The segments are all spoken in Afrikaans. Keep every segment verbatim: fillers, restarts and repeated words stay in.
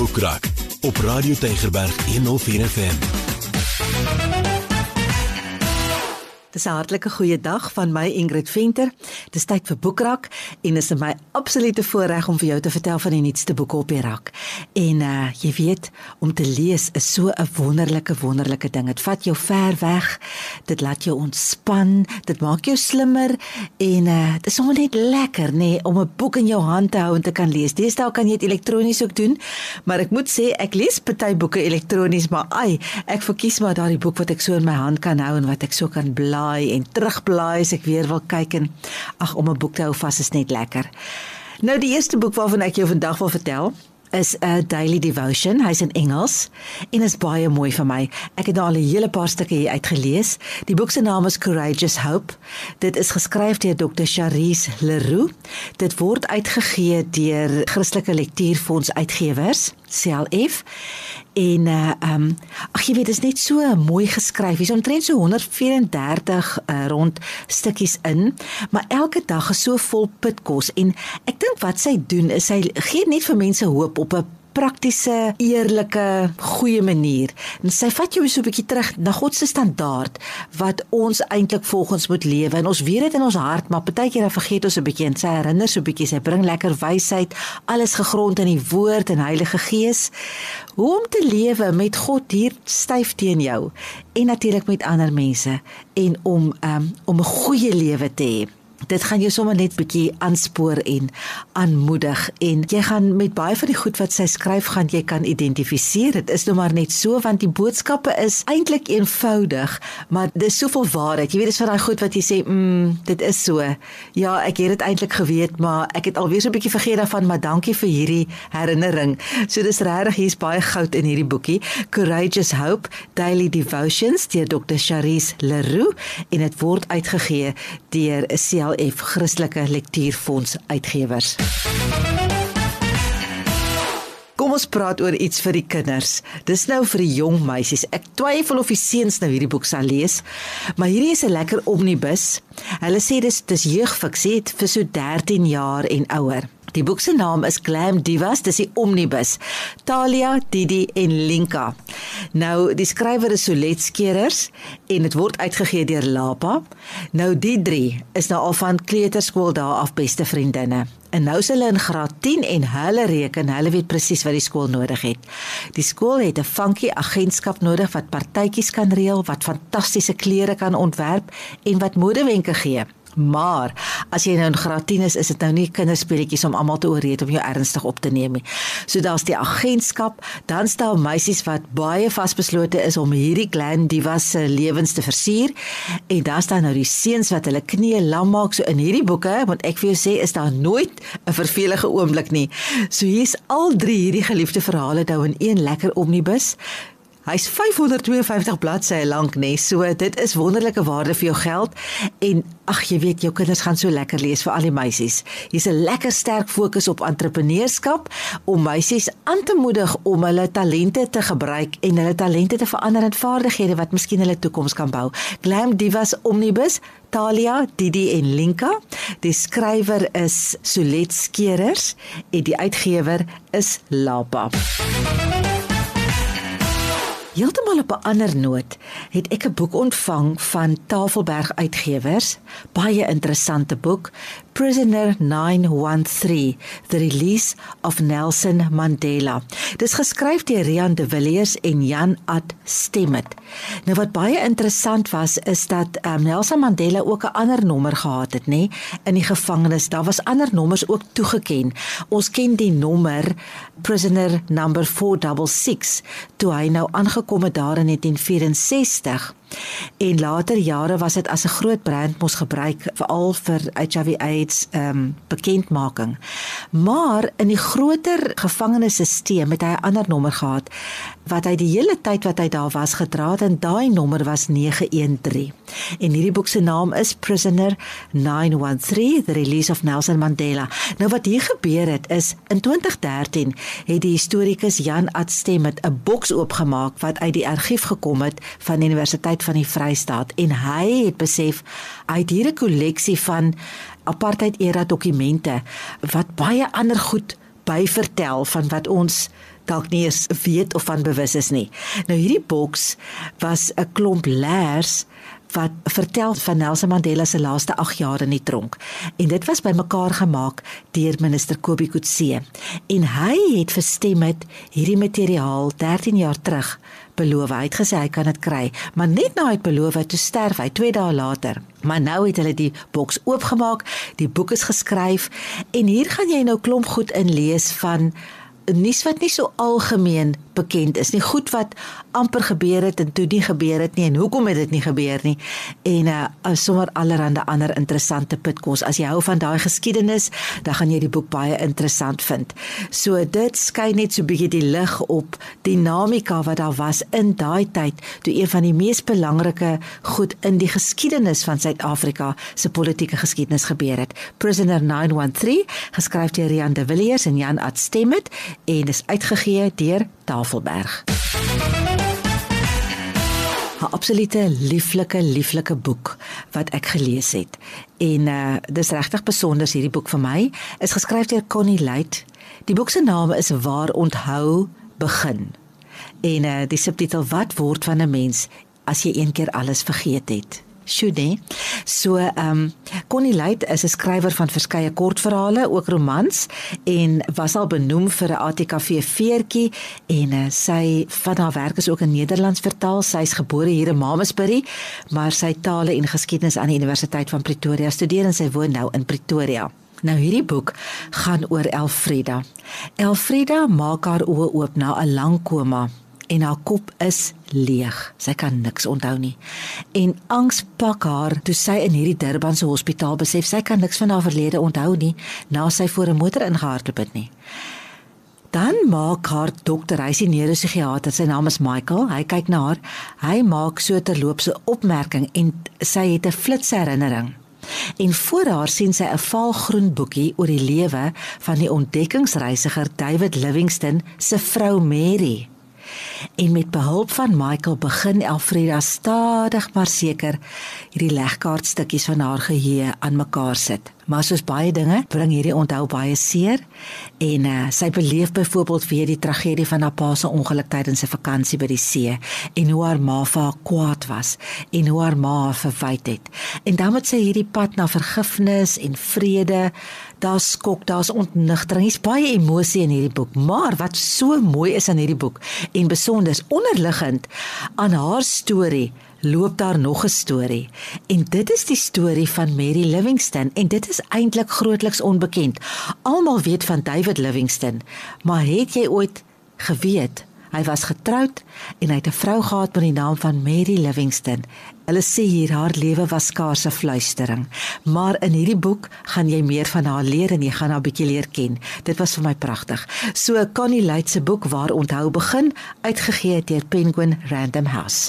Boekrak op Radio Tygerberg honderdvier F M. Dis 'n hartlike goeie dag van my Ingrid Venter. Dis tyd vir Boekrak en is my absolute voorreg om vir jou te vertel van die nuutste boeke op die rak. En uh, jy weet, om te lees is so 'n wonderlike wonderlike ding. Dit vat jou ver weg. Dit laat jou ontspan, dit maak jou slimmer en uh, dit is sommer net lekker, nê, nee, om 'n boek in jou hand te hou en te kan lees. Deesdae kan jy dit elektronies ook doen, maar ek moet sê ek lees party boeke elektronies, maar ai, ek verkies maar daardie boek wat ek so in my hand kan hou en wat ek so kan blaai en terugblaai as ek weer wil kyk en ag, om 'n boek te hou vas is net lekker. Nou die eerste boek waarvan ek jou vandag wil vertel is 'n daily devotion. Hy's in Engels en is baie mooi vir my. Ek het nou al 'n hele paar stukke hier uitgelees. Die boek se naam is Courageous Hope. Dit is geskryf deur dokter Charisse Leroux. Dit word uitgegee deur Christelike Lektuurfonds Uitgewers, C L F. En uh, um, ag jy weet, dit is net so mooi geskryf. Hier is omtrent so honderd vyf en dertig uh, rond stukkies in, maar elke dag is so vol pitkos en ek dink wat sy doen is sy gee net vir mense hoop op 'n praktiese, eerlike, goeie manier. En sy vat jou so 'n bietjie terug na God se standaard wat ons eintlik volgens moet lewe. En ons weet dit in ons hart, maar partykeer dan vergeet ons 'n bietjie en sy herinner so 'n bietjie, sy bring lekker wysheid, alles gegrond in die woord en Heilige Gees. Hoe om te lewe met God hier styf teen jou en natuurlik met ander mense en om um, om 'n goeie lewe te hê. Dit gaan jou sommer net bietjie aanspoor en aanmoedig en jy gaan met baie van die goed wat sy skryf gaan jy kan identifiseer. Dit is nou maar net so want die boodskappe is eintlik eenvoudig, maar dis soveel waarheid. Jy weet, dis van daai goed wat jy sê, mm, dit is so. Ja, ek het dit eintlik geweet, maar ek het alweer so 'n bietjie vergeet daarvan, maar dankie vir hierdie herinnering. So dis regtig, hier's baie goud in hierdie boekie. Courageous Hope, Daily Devotions deur dokter Charisse Leroux en dit word uitgegee deur C L F, Christelike Lektuurfonds Uitgewers. Kom ons praat oor iets vir die kinders. Dis nou vir die jong meisies. Ek twyfel of die seuns nou hierdie boek sal lees, maar hierdie is 'n lekker omnibus. Hulle sê dis dis jeugfiksie vir so dertien jaar en ouer. Die boek se naam is Glam Divas, dis die omnibus. Talia, Didi en Linka. Nou, die skrywer is Solet Skeerers en dit word uitgegee deur Lapa. Nou, die drie is nou al van kleuterskool daar af beste vriendinne. En nou is hulle in graad tien en hulle reken, hulle weet presies wat die skool nodig het. Die skool het 'n funky agentskap nodig wat partytjies kan reël, wat fantastiese klere kan ontwerp en wat modewenke gee. Maar, as jy nou in graad tien is, is dit nou nie kinderspeletjies om almal te oorreed om jou ernstig op te neem nie. So daar's die agentskap, dan staan meisies wat baie vasbeslote is om hierdie Glam Divas se lewens te versier, en dan staan nou die seuns wat hulle knieë lam maak. So in hierdie boeke, want ek vir jou sê, is daar nooit 'n vervelige oomblik nie. So hier's al drie hierdie geliefde verhale nou in een lekker omnibus. Hy's vyfhonderdtweeënvyftig bladsye lank, nee, so dit is wonderlike waarde vir jou geld en ag, jy weet, jou kinders gaan so lekker lees vir al die meisies. Hier's 'n lekker sterk fokus op entrepreneurskap om meisies aan te moedig om hulle talente te gebruik en hulle talente te verander in vaardighede wat miskien hulle toekoms kan bou. Glam Divas Omnibus, Talia, Didi en Linka. Die skrywer is Solet Skeerers en die uitgewer is Lapa. Heeltemal op 'n ander noot het ek 'n boek ontvang van Tafelberg Uitgewers, baie interessante boek, Prisoner nine one three, The Release of Nelson Mandela. Dit is geskryf deur Rian de Villiers en Jan Ad Stemmet. Nou wat baie interessant was, is dat um, Nelson Mandela ook 'n ander nommer gehad het, nê, in die gevangenis. Daar was ander nommers ook toegeken. Ons ken die nommer Prisoner number four six six, toe hy nou aangekom het daar in negentien vyf-en-sestig. En later jare was dit as 'n groot brand mos gebruik, veral vir H I V AIDS um, bekendmaking. Maar in die groter gevangenissysteem het hy 'n ander nommer gehad, wat hy die hele tyd wat hy daar was gedra het, en daai nommer was nege een drie. En hierdie boek se naam is Prisoner nine one three, The Release of Nelson Mandela. Nou wat hier gebeur het is, in twintig dertien het die historikus Jan Ad Stemmet 'n boks oopgemaak wat uit die argief gekom het van die Universiteit van die Vrystaat, en hy het besef, hy het hier 'n kolleksie van apartheid era dokumente wat baie ander goed byvertel van wat ons dalk nie eens weet of van bewus is nie. Nou hierdie boks was 'n klomp leers wat vertel van Nelson Mandela se laaste agt jaar in die tronk. En dit was bymekaar gemaak deur minister Kobie Coetzee. En hy het verstem met hierdie materiaal dertien jaar terug beloof. Hy het gesê hy kan dit kry, maar net na hy het beloof, toe sterf hy twee dae later. Maar nou het hulle die boks oopgemaak, die boek is geskryf en hier gaan jy nou klomp goed inlees van nuus wat nie so algemeen bekend is nie, goed wat amper gebeur het en toe nie gebeur het nie en hoekom het dit nie gebeur nie en uh, sommer allerhande ander interessante pitkos. As jy hou van daai geskiedenis, dan gaan jy die boek baie interessant vind. So dit skyn net so bietjie die lig op dinamika wat daar was in daai tyd toe een van die mees belangrike goed in die geskiedenis van Suid-Afrika se politieke geskiedenis gebeur het. Prisoner nine one three, geskryf deur Rian de Villiers en Jan Ad Stemmet en is uitgegee deur Tafelberg. 'n Absolute lieflike, lieflike boek wat ek gelees het. En uh, dis regtig besonder hierdie boek vir my, is geskryf deur Connie Luit. Die boek se naam is Waar onthou begin. En uh, die subtitel, Wat word van 'n mens as jy een keer alles vergeet het? Sjoe, so um, Connie Luit is 'n skrywer van verskeie kortverhale, ook romans, en was al benoem vir 'n A T K V veertjie, en uh, sy van haar werk is ook in Nederlands vertaal. Sy is gebore hier in Mamasbury, maar sy tale en geskiedenis aan die Universiteit van Pretoria studeer en sy woon nou in Pretoria. Nou hierdie boek gaan oor Elfrida. Elfrida maak haar oë oop na 'n lang koma. En haar kop is leeg. Sy kan niks onthou nie. En angs pak haar toe sy in hierdie Durbanse hospitaal besef sy kan niks van haar verlede onthou nie, na sy voor 'n motor ingehardloop het nie. Dan maak haar dokter, hy is die neuropsigiater, sy naam is Michael, hy kyk na haar, hy maak so terloopse opmerking en sy het 'n flitsherinnering. En voor haar sien sy 'n vaalgroen boekie oor die lewe van die ontdekkingsreisiger David Livingstone se vrou Mary. En met behulp van Michael begin Elfrida stadig maar seker hierdie legkaartstukkies van haar geheue aan mekaar sit. Maar soos baie dinge, bring hierdie onthou baie seer en uh, sy beleef byvoorbeeld weer die tragedie van haar pa se ongeluk tydens 'n vakansie by die see en hoe haar ma vir haar kwaad was en hoe haar ma haar verwyd het. En dan moet sy hierdie pad na vergifnis en vrede, daar's skok, daar's ontnigtering, hier's baie emosie in hierdie boek, maar wat so mooi is aan hierdie boek en besonder onderliggend aan haar storie, loop daar nog 'n storie. En dit is die storie van Mary Livingstone en dit is eintlik grootliks onbekend. Almal weet van David Livingstone, maar het jy ooit geweet hy was getroud en hy het 'n vrou gehad met die naam van Mary Livingstone. Hulle sê hier haar lewe was skaars 'n fluistering, maar in hierdie boek gaan jy meer van haar leer en jy gaan haar bietjie leer ken. Dit was vir my pragtig. So Connie Luit se boek Waar onthou begin, uitgegee deur Penguin Random House.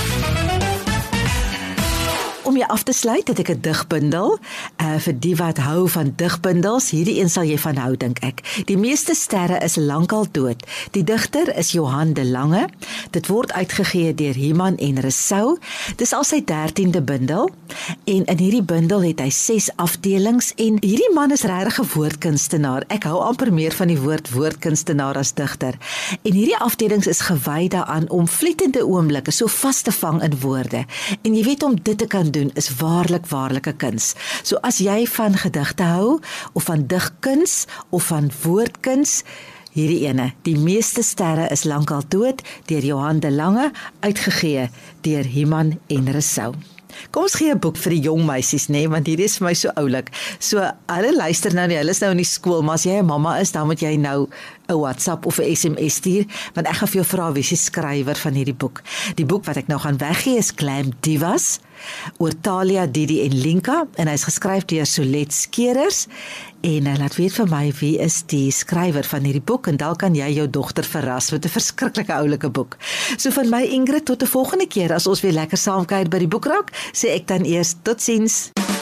Om jy af te sluit, het ek 'n digbundel, uh, vir die wat hou van digbundels, hierdie een sal jy van hou, dink ek. Die meeste sterre is lankal dood. Die digter is Johan de Lange. Dit word uitgegee deur Human en Resou. Dis al sy dertiende bundel, en in hierdie bundel het hy ses afdelings, en hierdie man is regtig 'n woordkunstenaar. Ek hou amper meer van die woord woordkunstenaar as digter. En hierdie afdelings is gewy daaraan om vlietende oomblikke so vas te vang in woorde. En jy weet, om dit te kan doen, is waarlik, waarlike kuns. So as jy van gedigte hou, of van digkuns, of van woordkuns, hierdie ene, Die meeste sterre is lankal dood, deur Johan de Lange, uitgegee deur Human en Resou. Kom ons gee 'n boek vir die jong meisies, nee, want hierdie is vir my so oulik. So, hulle luister nou nie, hulle is nou in die skool, maar as jy 'n mamma is, dan moet jy nou 'n WhatsApp of 'n S M S stuur, want ek gaan vir jou vra wie is die skrywer van hierdie boek. Die boek wat ek nou gaan weggee is Glam Divas, oor Talia, Didi en Linka, en hy is geskryf deur Solet Skeerers, en hy laat weet vir my wie is die skrywer van hierdie boek, en dan kan jy jou dogter verras met 'n verskriklike oulike boek. So van my Ingrid, tot 'n volgende keer, as ons weer lekker saamkuier by die boekrak, sê ek dan eers totsiens.